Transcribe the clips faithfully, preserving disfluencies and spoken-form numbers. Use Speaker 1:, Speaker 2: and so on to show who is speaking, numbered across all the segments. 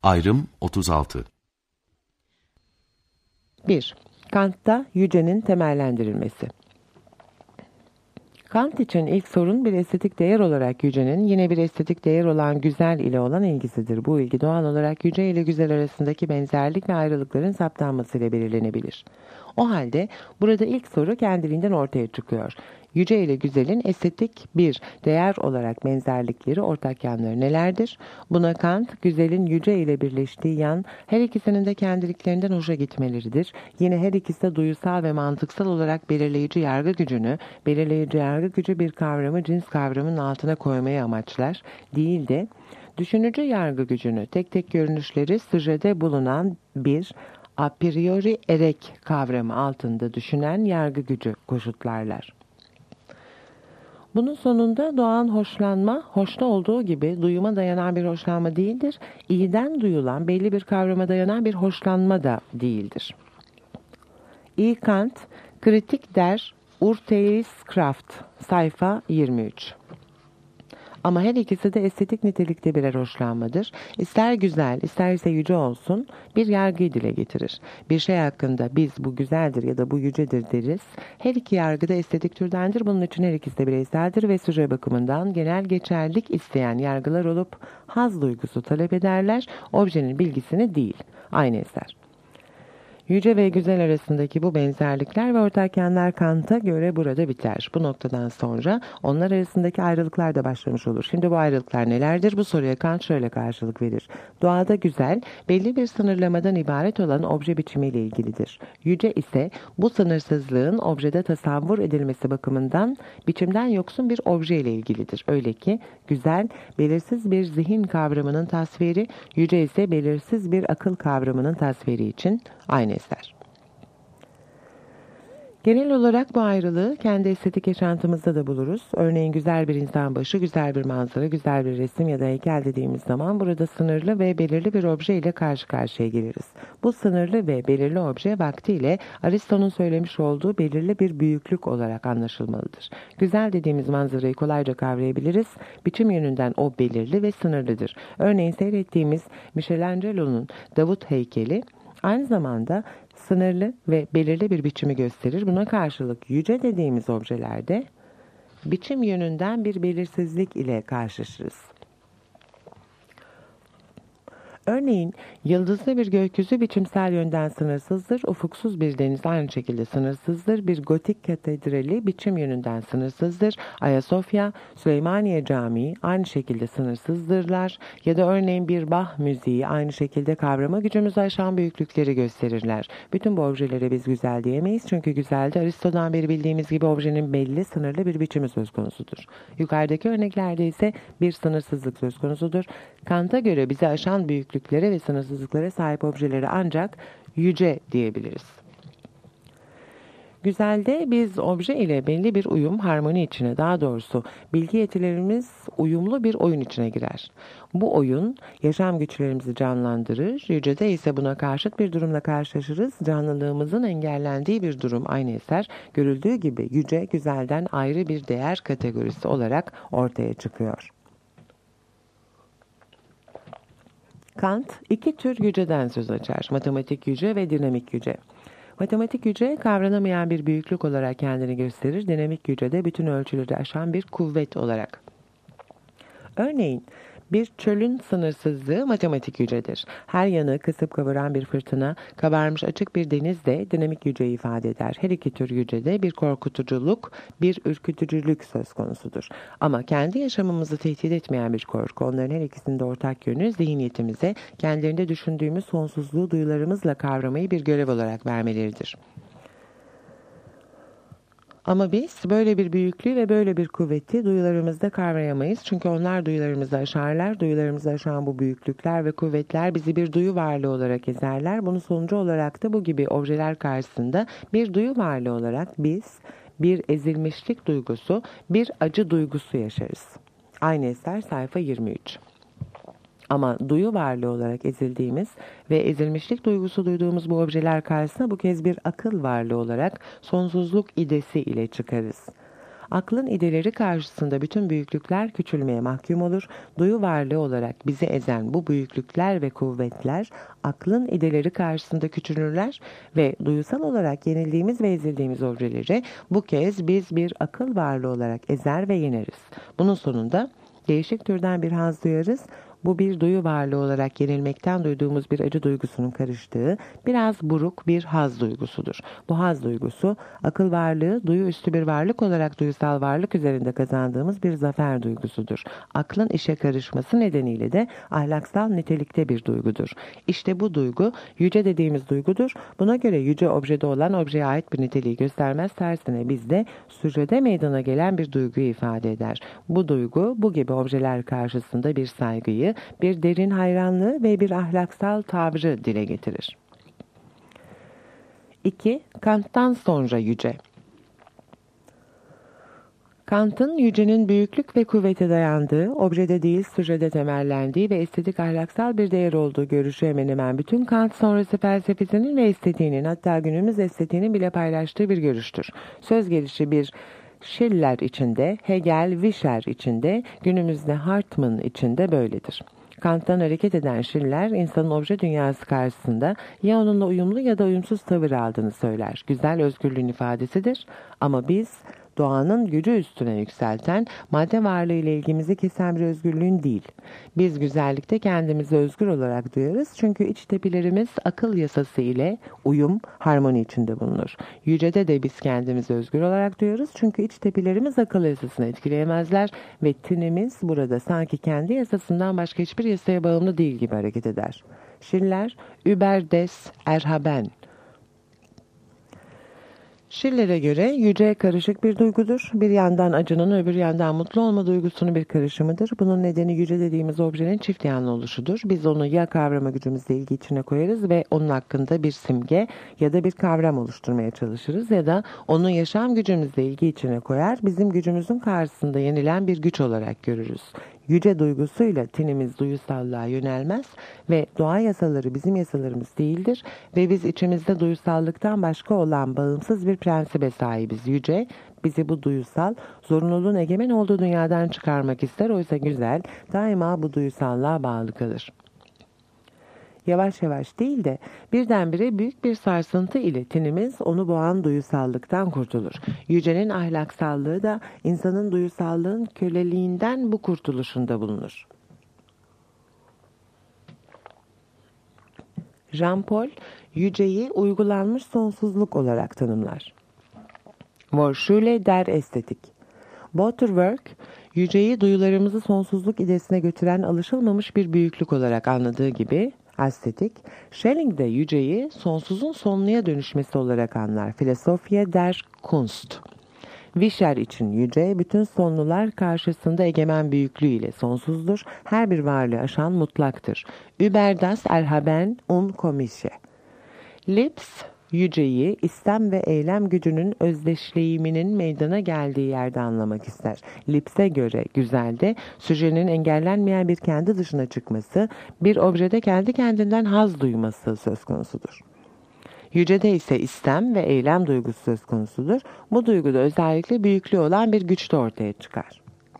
Speaker 1: Ayrım otuz altı.
Speaker 2: bir. Kant'ta yücenin temellendirilmesi. Kant için ilk sorun bir estetik değer olarak yücenin yine bir estetik değer olan güzel ile olan ilgisidir. Bu ilgi doğal olarak yüce ile güzel arasındaki benzerlik ve ayrılıkların saptanmasıyla belirlenebilir. O halde burada ilk soru kendiliğinden ortaya çıkıyor. Yüce ile güzelin estetik bir değer olarak benzerlikleri, ortak yanları nelerdir? Buna Kant, güzelin yüce ile birleştiği yan her ikisinin de kendiliklerinden hoşa gitmeleridir. Yine her ikisi de duyusal ve mantıksal olarak belirleyici yargı gücünü, belirleyici yargı gücü bir kavramı cins kavramının altına koymayı amaçlar, değil de düşünücü yargı gücünü tek tek görünüşleri sürede bulunan bir a priori erek kavramı altında düşünen yargı gücü koşutlarlar. Bunun sonunda doğan hoşlanma, hoşta olduğu gibi duyuma dayanan bir hoşlanma değildir. İyiden duyulan belli bir kavrama dayanan bir hoşlanma da değildir. İ. Kant, Kritik der Urteilskraft, sayfa yirmi üç. Ama her ikisi de estetik nitelikte birer hoşlanmadır. İster güzel, isterse yüce olsun bir yargıyı dile getirir. Bir şey hakkında biz bu güzeldir ya da bu yücedir deriz. Her iki yargı da estetik türdendir. Bunun için her ikisi de bireyseldir ve süre bakımından genel geçerlilik isteyen yargılar olup haz duygusu talep ederler. Objenin bilgisini değil. Aynı eser. Yüce ve güzel arasındaki bu benzerlikler ve ortak yanlar Kant'a göre burada biter. Bu noktadan sonra onlar arasındaki ayrılıklar da başlamış olur. Şimdi bu ayrılıklar nelerdir? Bu soruya Kant şöyle karşılık verir. Doğada güzel, belli bir sınırlamadan ibaret olan obje biçimiyle ilgilidir. Yüce ise bu sınırsızlığın objede tasavvur edilmesi bakımından biçimden yoksun bir obje ile ilgilidir. Öyle ki güzel, belirsiz bir zihin kavramının tasviri, yüce ise belirsiz bir akıl kavramının tasviri için aynı eser. Genel olarak bu ayrılığı kendi estetik yaşantımızda da buluruz. Örneğin güzel bir insan başı, güzel bir manzara, güzel bir resim ya da heykel dediğimiz zaman burada sınırlı ve belirli bir obje ile karşı karşıya geliriz. Bu sınırlı ve belirli obje vaktiyle Aristo'nun söylemiş olduğu belirli bir büyüklük olarak anlaşılmalıdır. Güzel dediğimiz manzarayı kolayca kavrayabiliriz. Biçim yönünden o belirli ve sınırlıdır. Örneğin seyrettiğimiz Michelangelo'nun Davut heykeli aynı zamanda sınırlı ve belirli bir biçimi gösterir. Buna karşılık yüce dediğimiz objelerde biçim yönünden bir belirsizlik ile karşılaşırız. Örneğin yıldızlı bir gökyüzü biçimsel yönden sınırsızdır, ufuksuz bir deniz aynı şekilde sınırsızdır, bir gotik katedrali biçim yönünden sınırsızdır, Ayasofya, Süleymaniye Camii aynı şekilde sınırsızdırlar ya da örneğin bir Bach müziği aynı şekilde kavrama gücümüzü aşan büyüklükleri gösterirler. Bütün bu objelere biz güzel diyemeyiz çünkü güzelde Aristo'dan beri bildiğimiz gibi objenin belli sınırlı bir biçimi söz konusudur. Yukarıdaki örneklerde ise bir sınırsızlık söz konusudur. Kant'a göre bizi aşan büyüklüklere ve sınırsızlıklara sahip objelere ancak yüce diyebiliriz. Güzelde biz obje ile belli bir uyum, harmoni içine, daha doğrusu bilgi yetilerimiz uyumlu bir oyun içine girer. Bu oyun yaşam güçlerimizi canlandırır, yücede ise buna karşıt bir durumla karşılaşırız. Canlılığımızın engellendiği bir durum aynı eser. Görüldüğü gibi yüce güzelden ayrı bir değer kategorisi olarak ortaya çıkıyor. Kant iki tür yüceden söz açar. Matematik yüce ve dinamik yüce. Matematik yüce kavranamayan bir büyüklük olarak kendini gösterir. Dinamik yüce de bütün ölçüleri aşan bir kuvvet olarak. Örneğin bir çölün sınırsızlığı matematik yücedir. Her yanı kısıp kavuran bir fırtına, kabarmış açık bir deniz de dinamik yüceyi ifade eder. Her iki tür yücede bir korkutuculuk, bir ürkütücülük söz konusudur. Ama kendi yaşamımızı tehdit etmeyen bir korku, onların her ikisinde ortak yönü zihniyetimize, kendilerinde düşündüğümüz sonsuzluğu duyularımızla kavramayı bir görev olarak vermeleridir. Ama biz böyle bir büyüklüğü ve böyle bir kuvveti duyularımızda kavrayamayız. Çünkü onlar duyularımızı aşarlar. Duyularımızı aşan bu büyüklükler ve kuvvetler bizi bir duyu varlığı olarak ezerler. Bunun sonucu olarak da bu gibi objeler karşısında bir duyu varlığı olarak biz bir ezilmişlik duygusu, bir acı duygusu yaşarız. Aynı eser sayfa yirmi üç. Ama duyu varlığı olarak ezildiğimiz ve ezilmişlik duygusu duyduğumuz bu objeler karşısında bu kez bir akıl varlığı olarak sonsuzluk idesi ile çıkarız. Aklın ideleri karşısında bütün büyüklükler küçülmeye mahkum olur. Duyu varlığı olarak bizi ezen bu büyüklükler ve kuvvetler aklın ideleri karşısında küçülürler ve duyusal olarak yenildiğimiz ve ezildiğimiz objeleri bu kez biz bir akıl varlığı olarak ezer ve yeneriz. Bunun sonunda değişik türden bir haz duyarız. Bu bir duyu varlığı olarak yenilmekten duyduğumuz bir acı duygusunun karıştığı biraz buruk bir haz duygusudur. Bu haz duygusu akıl varlığı duyu üstü bir varlık olarak duyusal varlık üzerinde kazandığımız bir zafer duygusudur. Aklın işe karışması nedeniyle de ahlaksal nitelikte bir duygudur. İşte bu duygu yüce dediğimiz duygudur. Buna göre yüce objede olan objeye ait bir niteliği göstermez, tersine bizde sürrede meydana gelen bir duyguyu ifade eder. Bu duygu bu gibi objeler karşısında bir saygıyı, bir derin hayranlığı ve bir ahlaksal tavrı dile getirir. iki. Kant'tan sonra yüce. Kant'ın yücenin büyüklük ve kuvvete dayandığı, objede değil sürrede temellendiği ve estetik ahlaksal bir değer olduğu görüşü hemen hemen bütün Kant sonrası felsefesinin ve estetiğinin, hatta günümüz estetiğinin bile paylaştığı bir görüştür. Söz gelişi bir Schiller içinde, Hegel, Wischer içinde, günümüzde Hartmann içinde böyledir. Kant'tan hareket eden Schiller, insanın obje dünyası karşısında ya onunla uyumlu ya da uyumsuz tavır aldığını söyler. Güzel özgürlüğün ifadesidir ama biz doğanın gücü üstüne yükselten, madde varlığı ile ilgimizi kesen bir özgürlüğün değil. Biz güzellikte kendimizi özgür olarak duyarız çünkü iç tepilerimiz akıl yasası ile uyum, harmoni içinde bulunur. Yücede de biz kendimizi özgür olarak duyarız çünkü iç tepilerimiz akıl yasasını etkileyemezler ve tinimiz burada sanki kendi yasasından başka hiçbir yasaya bağımlı değil gibi hareket eder. Schiller, über des Erhaben. Schiller'e göre yüce karışık bir duygudur. Bir yandan acının öbür yandan mutlu olma duygusunun bir karışımıdır. Bunun nedeni yüce dediğimiz objenin çift yanlı oluşudur. Biz onu ya kavrama gücümüzle ilgi içine koyarız ve onun hakkında bir simge ya da bir kavram oluşturmaya çalışırız ya da onu yaşam gücümüzle ilgi içine koyar, bizim gücümüzün karşısında yenilen bir güç olarak görürüz. Yüce duygusuyla tinimiz duyusallığa yönelmez ve doğa yasaları bizim yasalarımız değildir ve biz içimizde duyusallıktan başka olan bağımsız bir prensibe sahibiz. Yüce bizi bu duyusal, zorunluluğun egemen olduğu dünyadan çıkarmak ister. Oysa güzel daima bu duyusallığa bağlı kalır. Yavaş yavaş değil de birdenbire büyük bir sarsıntı ile tinimiz onu boğan duyusallıktan kurtulur. Yücenin ahlaksallığı da insanın duyusallığın köleliğinden bu kurtuluşunda bulunur. Jean-Paul, yüceyi uygulanmış sonsuzluk olarak tanımlar. Vorschule der Estetik. Butterworth, yüceyi duyularımızı sonsuzluk idesine götüren alışılmamış bir büyüklük olarak anladığı gibi, estetik, Schelling de yüceyi sonsuzun sonluya dönüşmesi olarak anlar. Philosophia der Kunst. Wischer için yüce, bütün sonlular karşısında egemen büyüklüğüyle sonsuzdur, her bir varlığı aşan mutlaktır. Über das Erhaben unkommliche. Lips, yüceyi istem ve eylem gücünün özdeşleşiminin meydana geldiği yerde anlamak ister. Lips'e göre güzelde süjenin engellenmeyen bir kendi dışına çıkması, bir objede kendi kendinden haz duyması söz konusudur. Yücede ise istem ve eylem duygusu söz konusudur. Bu duyguda özellikle büyüklüğü olan bir güç de ortaya çıkar.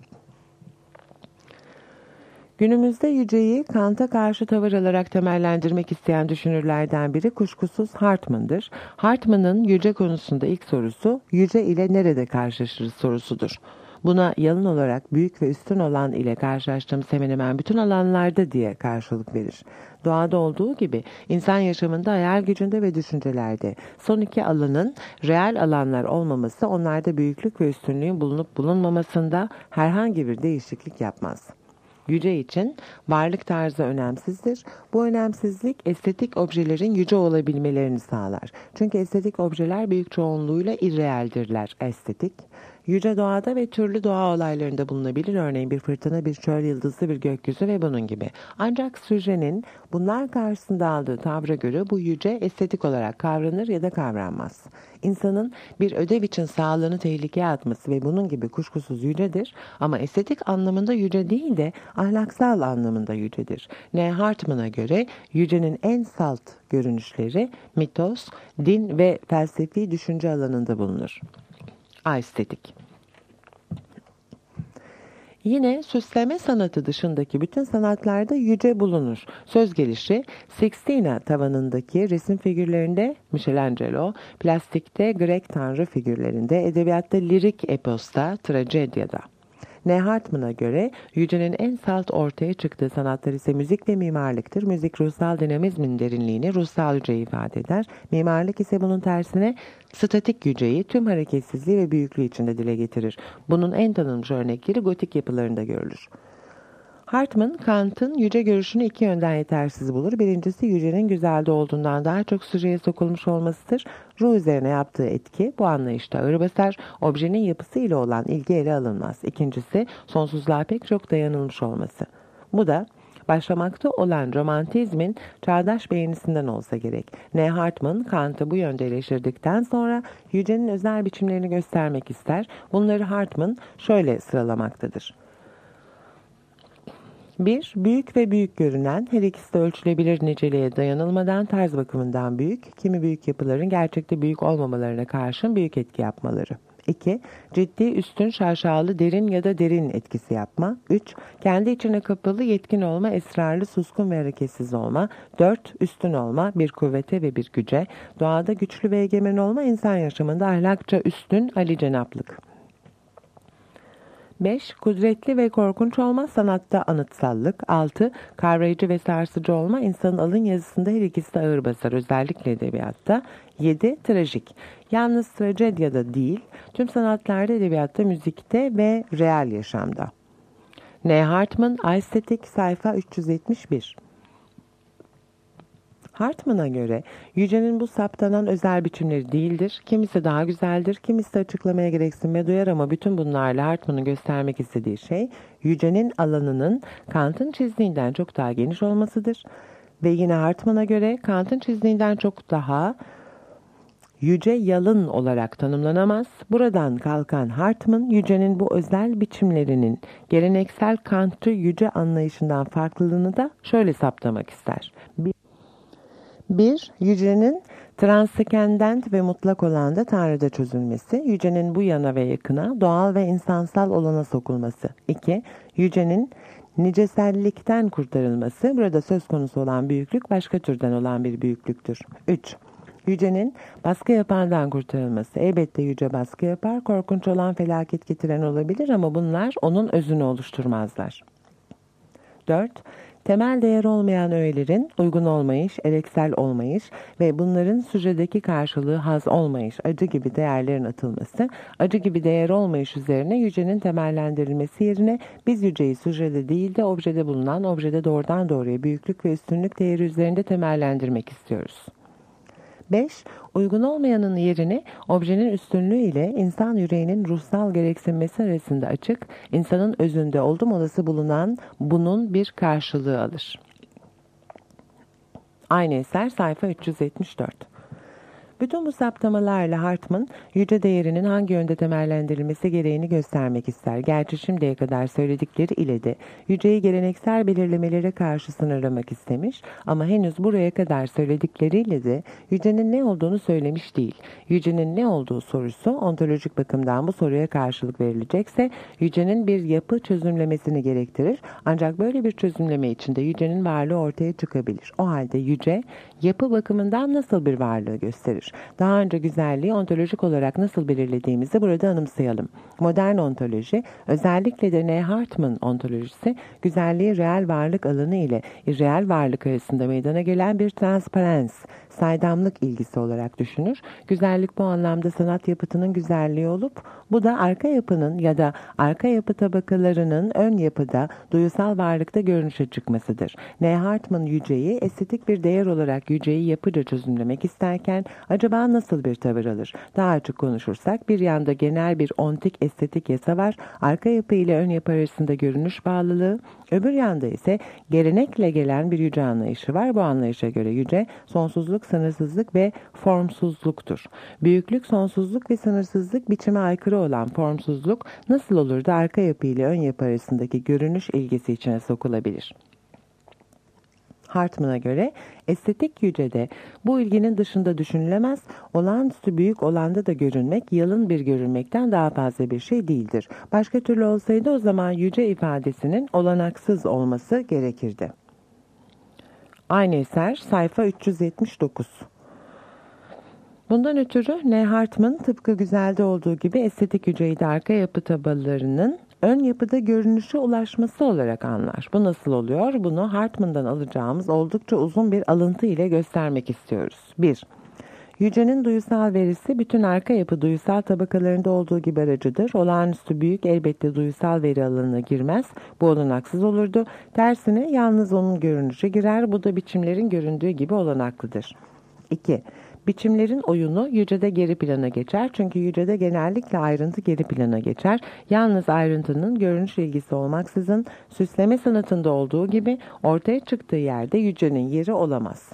Speaker 2: Günümüzde yüceyi Kant'a karşı tavır alarak temellendirmek isteyen düşünürlerden biri kuşkusuz Hartmann'dır. Hartmann'ın yüce konusunda ilk sorusu, yüce ile nerede karşılaşırız sorusudur. Buna yalın olarak büyük ve üstün olan ile karşılaştığımız hemen hemen bütün alanlarda diye karşılık verir. Doğada olduğu gibi insan yaşamında hayal gücünde ve düşüncelerde son iki alanın reel alanlar olmaması onlarda büyüklük ve üstünlüğün bulunup bulunmamasında herhangi bir değişiklik yapmaz. Yüce için varlık tarzı önemsizdir. Bu önemsizlik estetik objelerin yüce olabilmelerini sağlar. Çünkü estetik objeler büyük çoğunluğuyla irreeldirler. Estetik, yüce doğada ve türlü doğa olaylarında bulunabilir. Örneğin bir fırtına, bir çöl yıldızı, bir gökyüzü ve bunun gibi. Ancak süjenin bunlar karşısında aldığı tavra göre bu yüce estetik olarak kavranır ya da kavranmaz. İnsanın bir ödev için sağlığını tehlikeye atması ve bunun gibi kuşkusuz yücedir ama estetik anlamında yüce değil de ahlaksal anlamında yücedir. N. Hartmann'a göre yücenin en salt görünüşleri mitos, din ve felsefi düşünce alanında bulunur. Aestetik. Yine süsleme sanatı dışındaki bütün sanatlarda yüce bulunur. Söz gelişi Sixtina tavanındaki resim figürlerinde Michelangelo, plastikte Grek tanrı figürlerinde, edebiyatta lirik eposta, tragedyada. Ne Hartman'a göre yücenin en salt ortaya çıktığı sanatlar ise müzik ve mimarlıktır. Müzik ruhsal dinamizmin derinliğini, ruhsal yüceyi ifade eder. Mimarlık ise bunun tersine statik yüceyi, tüm hareketsizliği ve büyüklüğü içinde dile getirir. Bunun en tanınmış örnekleri gotik yapılarında görülür. Hartman, Kant'ın yüce görüşünü iki yönden yetersiz bulur. Birincisi yücenin güzelde olduğundan daha çok süreye sokulmuş olmasıdır. Ruh üzerine yaptığı etki bu anlayışta ağır basar. Objenin yapısı ile olan ilgi ele alınmaz. İkincisi sonsuzluğa pek çok dayanılmış olması. Bu da başlamakta olan romantizmin çağdaş beğenisinden olsa gerek. Ne Hartman, Kant'ı bu yönde eleştirdikten sonra yücenin özel biçimlerini göstermek ister. Bunları Hartman şöyle sıralamaktadır. bir Büyük ve büyük görünen, her ikisi de ölçülebilir niceliğe dayanılmadan tarz bakımından büyük, kimi büyük yapıların gerçekte büyük olmamalarına karşın büyük etki yapmaları. iki Ciddi, üstün, şaşalı, derin ya da derin etkisi yapma. üç Kendi içine kapalı, yetkin olma, esrarlı, suskun ve hareketsiz olma. dört Üstün olma, bir kuvvete ve bir güce. Doğada güçlü ve egemen olma, insan yaşamında ahlakça üstün, alicenaplık. beş Kudretli ve korkunç olma, sanatta anıtsallık. altı Kavrayıcı ve sarsıcı olma, insanın alın yazısında her ikisi de ağır basar, özellikle edebiyatta. yedi Trajik. Yalnız tragedyada değil, tüm sanatlarda, edebiyatta, müzikte ve real yaşamda. Ne Hartman, Estetik, sayfa üç yüz yetmiş bir. Hartman'a göre yücenin bu saptanan özel biçimleri değildir. Kimisi daha güzeldir, kimisi de açıklamaya gereksinme duyar ama bütün bunlarla Hartman'ın göstermek istediği şey yücenin alanının Kant'ın çizdiğinden çok daha geniş olmasıdır. Ve yine Hartman'a göre Kant'ın çizdiğinden çok daha yüce yalın olarak tanımlanamaz. Buradan kalkan Hartman, yücenin bu özel biçimlerinin geleneksel Kant'ı yüce anlayışından farklılığını da şöyle saptamak ister. Bir bir Yücenin transkendent ve mutlak olanda Tanrı'da çözülmesi, yücenin bu yana ve yakına, doğal ve insansal olana sokulması. iki Yücenin nicesellikten kurtarılması, burada söz konusu olan büyüklük başka türden olan bir büyüklüktür. üç Yücenin baskı yapandan kurtarılması. Elbette yüce baskı yapar, korkunç olan felaket getiren olabilir ama bunlar onun özünü oluşturmazlar. dört Temel değer olmayan öğelerin uygun olmayış, eleksel olmayış ve bunların sürecedeki karşılığı haz olmayış, acı gibi değerlerin atılması, acı gibi değer olmayış üzerine yücenin temellendirilmesi yerine biz yüceyi sürecede değil de objede bulunan, objede doğrudan doğruya büyüklük ve üstünlük değeri üzerinde temellendirmek istiyoruz. beş Uygun olmayanın yerini objenin üstünlüğü ile insan yüreğinin ruhsal gereksinmesi arasında açık, insanın özünde oldum olası bulunan bunun bir karşılığı alır. Aynı eser sayfa üç yüz yetmiş dört. Bütün bu saptamalarla Hartman, yüce değerinin hangi yönde temellendirilmesi gereğini göstermek ister. Gerçi şimdiye kadar söyledikleri ile de yüceyi geleneksel belirlemelere karşı sınırlamak istemiş ama henüz buraya kadar söyledikleriyle de yücenin ne olduğunu söylemiş değil. Yücenin ne olduğu sorusu ontolojik bakımdan bu soruya karşılık verilecekse yücenin bir yapı çözümlemesini gerektirir. Ancak böyle bir çözümleme içinde yücenin varlığı ortaya çıkabilir. O halde yüce yapı bakımından nasıl bir varlığı gösterir? Daha önce güzelliği ontolojik olarak nasıl belirlediğimizi burada anımsayalım. Modern ontoloji, özellikle de Ne Hartman ontolojisi, güzelliği reel varlık alanı ile irreel varlık arasında meydana gelen bir transparans, saydamlık ilgisi olarak düşünür. Güzellik bu anlamda sanat yapıtının güzelliği olup, bu da arka yapının ya da arka yapı tabakalarının ön yapıda, duyusal varlıkta görünüşe çıkmasıdır. Ne Hartman yüceyi, estetik bir değer olarak yüceyi yapıca çözümlemek isterken, acaba nasıl bir tavır alır? Daha açık konuşursak, bir yanda genel bir ontik estetik yasa var, arka yapı ile ön yapı arasında görünüş bağlılığı, öbür yanda ise gelenekle gelen bir yüce anlayışı var. Bu anlayışa göre yüce, sonsuzluk, sınırsızlık ve formsuzluktur. Büyüklük, sonsuzluk ve sınırsızlık biçime aykırı olan formsuzluk, nasıl olur da arka yapı ile ön yapı arasındaki görünüş ilgisi içine sokulabilir? Hartman'a göre estetik yücede bu ilginin dışında düşünülemez, olağanüstü büyük olanda da görünmek yalın bir görünmekten daha fazla bir şey değildir. Başka türlü olsaydı o zaman yüce ifadesinin olanaksız olması gerekirdi. Aynı eser sayfa üç yüz yetmiş dokuz. Bundan ötürü N. Hartman tıpkı güzelde olduğu gibi estetik yüceyi de arka yapı tabalarının ön yapıda görünüşe ulaşması olarak anlar. Bu nasıl oluyor? Bunu Hartman'dan alacağımız oldukça uzun bir alıntı ile göstermek istiyoruz. bir. Yücenin duyusal verisi bütün arka yapı duyusal tabakalarında olduğu gibi aracıdır. Olağanüstü büyük elbette duyusal veri alanına girmez. Bu olanaksız olurdu. Tersine yalnız onun görünüşe girer. Bu da biçimlerin göründüğü gibi olanaklıdır. iki. Biçimlerin oyunu yücede geri plana geçer. Çünkü yücede genellikle ayrıntı geri plana geçer. Yalnız ayrıntının görünüş ilgisi olmaksızın süsleme sanatında olduğu gibi ortaya çıktığı yerde yücenin yeri olamaz.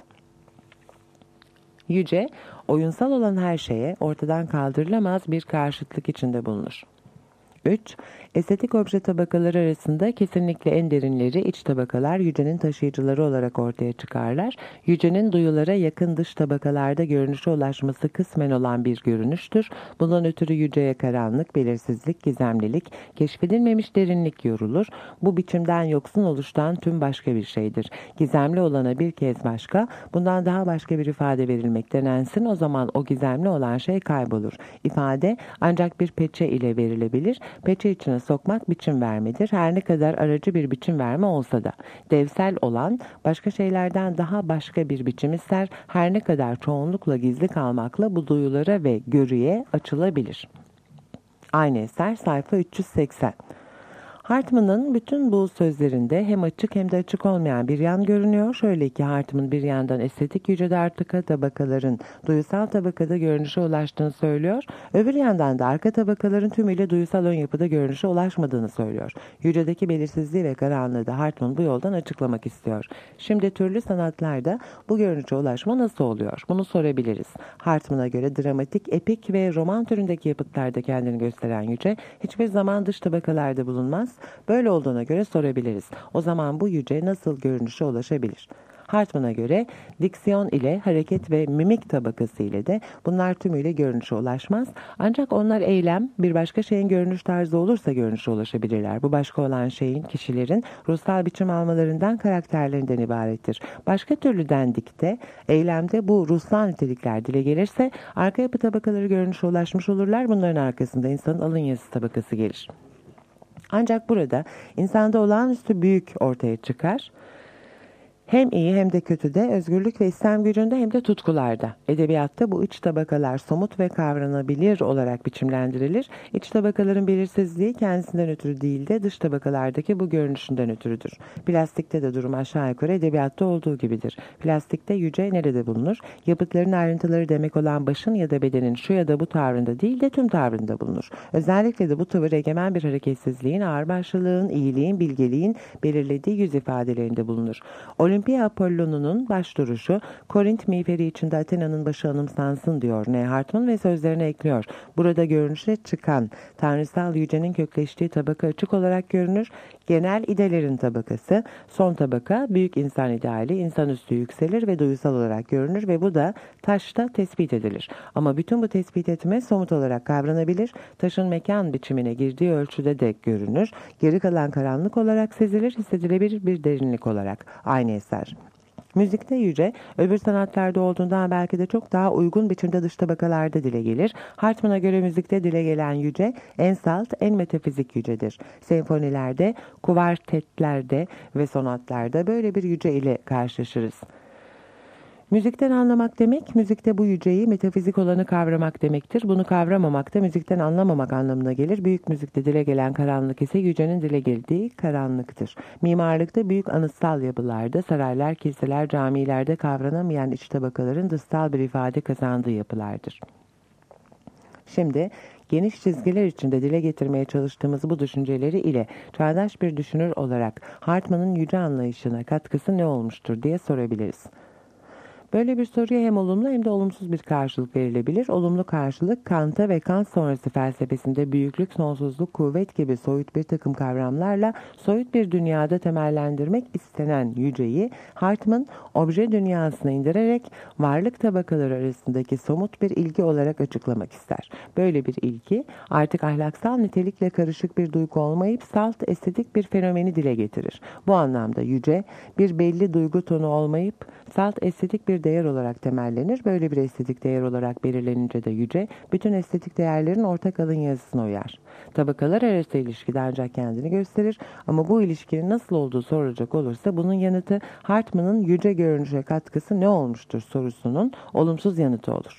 Speaker 2: Yüce, oyunsal olan her şeye ortadan kaldırılamaz bir karşıtlık içinde bulunur. üç. Estetik obje tabakaları arasında kesinlikle en derinleri iç tabakalar yücenin taşıyıcıları olarak ortaya çıkarlar. Yücenin duyulara yakın dış tabakalarda görünüşe ulaşması kısmen olan bir görünüştür. Bundan ötürü yüceye karanlık, belirsizlik, gizemlilik, keşfedilmemiş derinlik yorulur. Bu biçimden yoksun oluştan tüm başka bir şeydir. Gizemli olana bir kez başka, bundan daha başka bir ifade verilmek denensin, o zaman o gizemli olan şey kaybolur. İfade ancak bir peçe ile verilebilir. Peçe içine sokmak biçim vermedir. Her ne kadar aracı bir biçim verme olsa da. Devsel olan başka şeylerden daha başka bir biçim ister. Her ne kadar çoğunlukla gizli kalmakla bu duyulara ve görüye açılabilir. Aynı eser sayfa üç yüz seksen. Hartman'ın bütün bu sözlerinde hem açık hem de açık olmayan bir yan görünüyor. Şöyle ki Hartman bir yandan estetik yücede arka tabakaların duyusal tabakada görünüşe ulaştığını söylüyor. Öbür yandan da arka tabakaların tümüyle duyusal ön yapıda görünüşe ulaşmadığını söylüyor. Yücedeki belirsizliği ve karanlığı da Hartman bu yoldan açıklamak istiyor. Şimdi türlü sanatlarda bu görünüşe ulaşma nasıl oluyor? Bunu sorabiliriz. Hartman'a göre dramatik, epik ve roman türündeki yapıtlarda kendini gösteren yüce hiçbir zaman dış tabakalarda bulunmaz. Böyle olduğuna göre sorabiliriz. O zaman bu yüce nasıl görünüşe ulaşabilir? Hartman'a göre diksiyon ile hareket ve mimik tabakası ile de bunlar tümüyle görünüşe ulaşmaz. Ancak onlar eylem, bir başka şeyin görünüş tarzı olursa görünüşe ulaşabilirler. Bu başka olan şeyin kişilerin ruhsal biçim almalarından, karakterlerinden ibarettir. Başka türlü dendikte, eylemde bu ruhsal nitelikler dile gelirse arka yapı tabakaları görünüşe ulaşmış olurlar. Bunların arkasında insanın alın yazısı tabakası gelir. Ancak burada insanda olağanüstü büyük ortaya çıkar. Hem iyi hem de kötüde, özgürlük ve istem gücünde hem de tutkularda. Edebiyatta bu iç tabakalar somut ve kavranabilir olarak biçimlendirilir. İç tabakaların belirsizliği kendisinden ötürü değil de dış tabakalardaki bu görünüşünden ötürüdür. Plastikte de durum aşağı yukarı edebiyatta olduğu gibidir. Plastikte yüce nerede bulunur? Yapıtların ayrıntıları demek olan başın ya da bedenin şu ya da bu tavrında değil de tüm tavrında bulunur. Özellikle de bu tavır egemen bir hareketsizliğin, ağırbaşlılığın, iyiliğin, bilgeliğin belirlediği yüz ifadelerinde bulunur. Olimpia Apollon'unun başduruşu, Korint miğferi içinde Athena'nın başı anımsansın diyor N. Hartman ve sözlerine ekliyor. Burada görünüşe çıkan tanrısal yücenin kökleştiği tabaka açık olarak görünür. Genel idelerin tabakası, son tabaka büyük insan ideali, insanüstü yükselir ve duysal olarak görünür ve bu da taşta tespit edilir. Ama bütün bu tespit etme somut olarak kavranabilir, taşın mekan biçimine girdiği ölçüde de görünür. Geri kalan karanlık olarak sezilir, hissedilebilir bir derinlik olarak. Aynı eser. Müzikte yüce, öbür sanatlarda olduğundan belki de çok daha uygun biçimde dış tabakalarda dile gelir. Hartman'a göre müzikte dile gelen yüce, en salt, en metafizik yücedir. Senfonilerde, kuvartetlerde ve sonatlarda böyle bir yüce ile karşılaşırız. Müzikten anlamak demek, müzikte bu yüceyi, metafizik olanı kavramak demektir. Bunu kavramamak da müzikten anlamamak anlamına gelir. Büyük müzikte dile gelen karanlık ise yücenin dile geldiği karanlıktır. Mimarlıkta büyük anıtsal yapılarda, saraylar, kiliseler, camilerde kavranamayan iç tabakaların dışsal bir ifade kazandığı yapılardır. Şimdi geniş çizgiler içinde dile getirmeye çalıştığımız bu düşünceleri ile çağdaş bir düşünür olarak Hartman'ın yüce anlayışına katkısı ne olmuştur diye sorabiliriz. Böyle bir soruya hem olumlu hem de olumsuz bir karşılık verilebilir. Olumlu karşılık Kant'a ve Kant sonrası felsefesinde büyüklük, sonsuzluk, kuvvet gibi soyut bir takım kavramlarla soyut bir dünyada temellendirmek istenen yüceyi Hartmann obje dünyasına indirerek varlık tabakaları arasındaki somut bir ilgi olarak açıklamak ister. Böyle bir ilgi artık ahlaksal nitelikle karışık bir duygu olmayıp salt estetik bir fenomeni dile getirir. Bu anlamda yüce bir belli duygu tonu olmayıp salt estetik bir değer olarak temellenir. Böyle bir estetik değer olarak belirlenince de yüce bütün estetik değerlerin ortak alın yazısına uyar. Tabakalar arası ilişkide ancak kendini gösterir ama bu ilişkinin nasıl olduğu sorulacak olursa bunun yanıtı Hartmann'ın yüce görünüşe katkısı ne olmuştur sorusunun olumsuz yanıtı olur.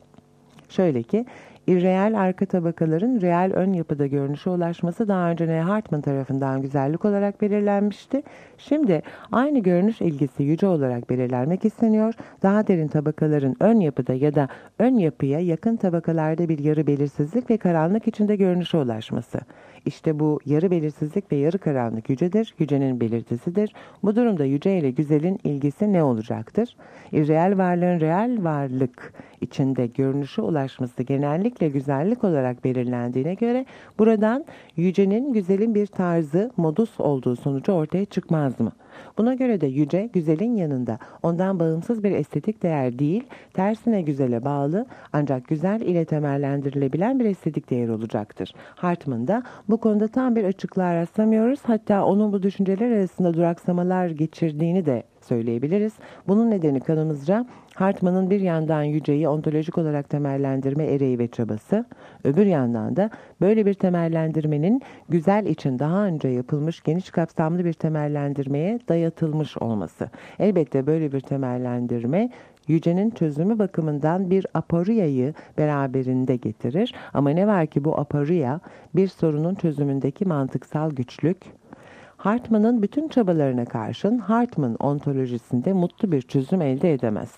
Speaker 2: Şöyle ki, irreel arka tabakaların reel ön yapıda görünüşe ulaşması daha önce N. Hartmann tarafından güzellik olarak belirlenmişti. Şimdi aynı görünüş ilgisi yüce olarak belirlenmek isteniyor. Daha derin tabakaların ön yapıda ya da ön yapıya yakın tabakalarda bir yarı belirsizlik ve karanlık içinde görünüşe ulaşması. İşte bu yarı belirsizlik ve yarı karanlık yücedir, yücenin belirtisidir. Bu durumda yüce ile güzelin ilgisi ne olacaktır? İrreel varlığın reel varlık içinde görünüşe ulaşması genellikle güzellik olarak belirlendiğine göre buradan yücenin güzelin bir tarzı, modus olduğu sonucu ortaya çıkmaz mı? Buna göre de yüce, güzelin yanında ondan bağımsız bir estetik değer değil, tersine güzele bağlı ancak güzel ile temellendirilebilen bir estetik değer olacaktır. Hartmann'da bu konuda tam bir açıklığa rastlamıyoruz. Hatta onun bu düşünceler arasında duraksamalar geçirdiğini de söyleyebiliriz. Bunun nedeni kanımızca Hartmann'ın bir yandan yüceyi ontolojik olarak temellendirme ereği ve çabası, öbür yandan da böyle bir temellendirmenin güzel için daha önce yapılmış geniş kapsamlı bir temellendirmeye dayatılmış olması. Elbette böyle bir temellendirme yücenin çözümü bakımından bir aporiyayı beraberinde getirir ama ne var ki bu aporiya bir sorunun çözümündeki mantıksal güçlük, Hartmann'ın bütün çabalarına karşın Hartmann ontolojisinde mutlu bir çözüm elde edemez.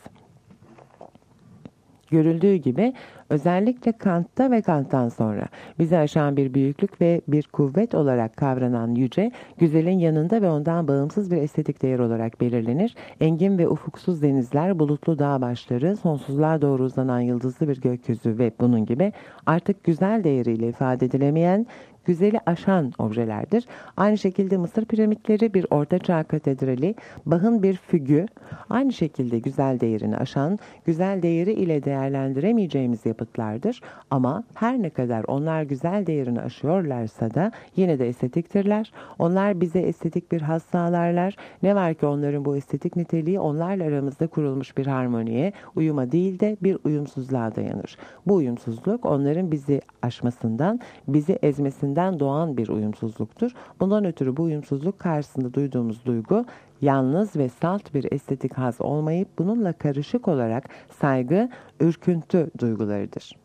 Speaker 2: Görüldüğü gibi özellikle Kant'ta ve Kant'tan sonra bizi aşan bir büyüklük ve bir kuvvet olarak kavranan yüce, güzelin yanında ve ondan bağımsız bir estetik değer olarak belirlenir. Engin ve ufuksuz denizler, bulutlu dağ başları, sonsuzluğa doğru uzanan yıldızlı bir gökyüzü ve bunun gibi artık güzel değeriyle ifade edilemeyen, güzeli aşan objelerdir. Aynı şekilde Mısır piramitleri bir ortaçağ katedrali, Bach'ın bir fügü, aynı şekilde güzel değerini aşan, güzel değeri ile değerlendiremeyeceğimiz yapıtlardır. Ama her ne kadar onlar güzel değerini aşıyorlarsa da yine de estetiktirler. Onlar bize estetik bir haz sağlarlar. Ne var ki onların bu estetik niteliği onlarla aramızda kurulmuş bir harmoniye, uyuma değil de bir uyumsuzluğa dayanır. Bu uyumsuzluk onların bizi aşmasından, bizi ezmesinden doğan bir uyumsuzluktur. Bundan ötürü bu uyumsuzluk karşısında duyduğumuz duygu yalnız ve salt bir estetik haz olmayıp bununla karışık olarak saygı, ürküntü duygularıdır.